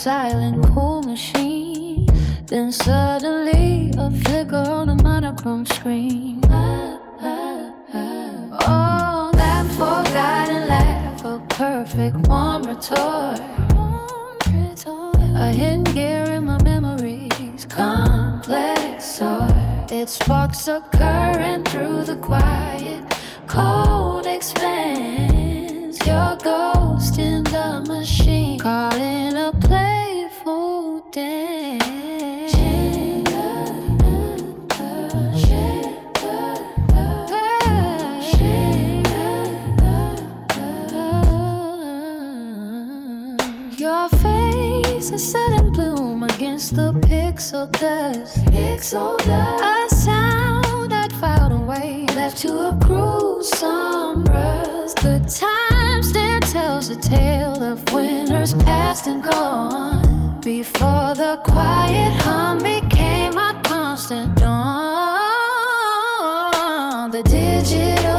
silent cool machine. Then suddenly a flicker on a monochrome screen. Oh, that forgotten laugh, a perfect warm retort. A hidden gear in my memories, complex sort. It sparks a current through the quiet, cold expanse. Your ghost in the machine, calling a playful dance. Your face, a sudden bloom against the pixel dust. A sound that filed away, left to a gruesome rust. The time still tells a tale of winners past and gone, before the quiet hum became a constant dawn. The digital